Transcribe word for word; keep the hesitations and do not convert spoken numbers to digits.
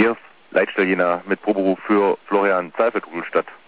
Ihr Leitstelljener mit Proberuf für Florian Seifert, Rudolstadt.